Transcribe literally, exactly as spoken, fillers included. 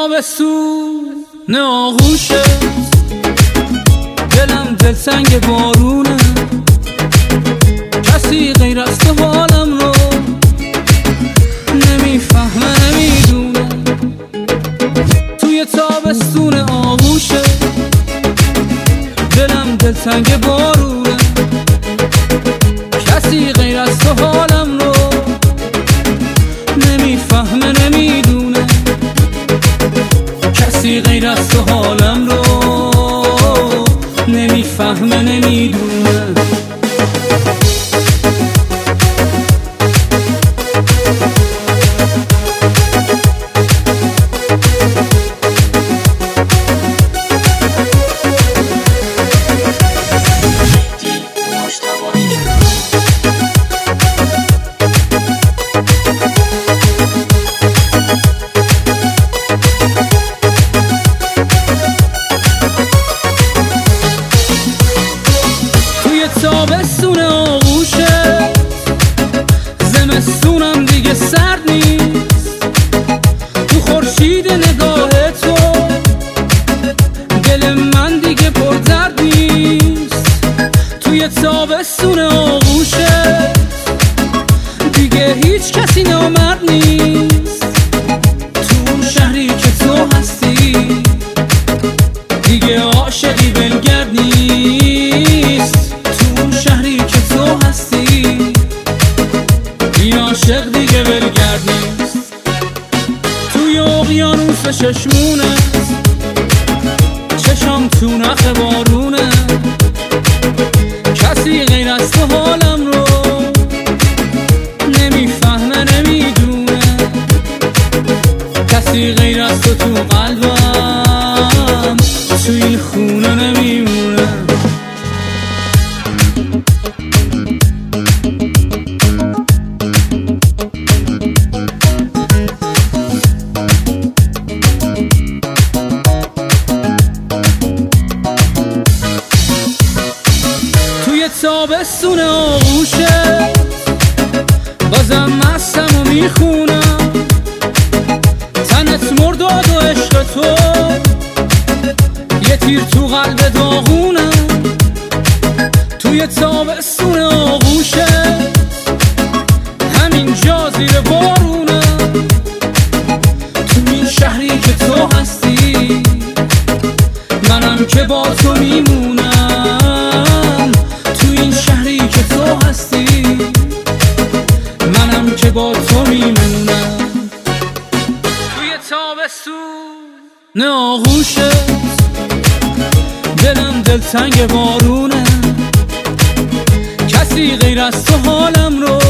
تابستون آغوشه، دلم دلتنگ بارونه، کسی غیر از تو حالم رو نمیفهمه نمیدونه. توی تابستون آغوشه، دلم دلتنگ بارونه، کسی غیر از تو حالم رو نمیفهمه نمیدونه، کسی غیر از تو حالم رو نمیفهمه نمیدونه. تابستون آغوشه، زمستونم دیگه سرد نیست، تو خورشید نگاه تو دل من دیگه پر درد نیست. توی تابستون آغوشه دیگه هیچ کسی نامرد نیست، تو شهری که تو هستی دیگه عاشقی ولگرد نیست، شهری که تو هستی این عاشق دیگه ولگرد نیست. توی اقیانوس چشمونه، چشم تو نخ بارونه، کسی غیر از تو حالم رو نمیفهمه نمیدونه، کسی غیر از تو تو قلبم تو این خونه نمیمونه. تابستون آغوشه، بازم مستم و میخونم، تنت مرداد و عشق تو یه تیر تو قلب داغونم. توی تابستون آغوشه همین جا زیر بارونم، تو این شهری که تو هستی منم که با تو میمونم، منم که با تو میمونم. توی تابستون آغوشه، دلم دلتنگ بارونه، کسی غیر از تو حالم رو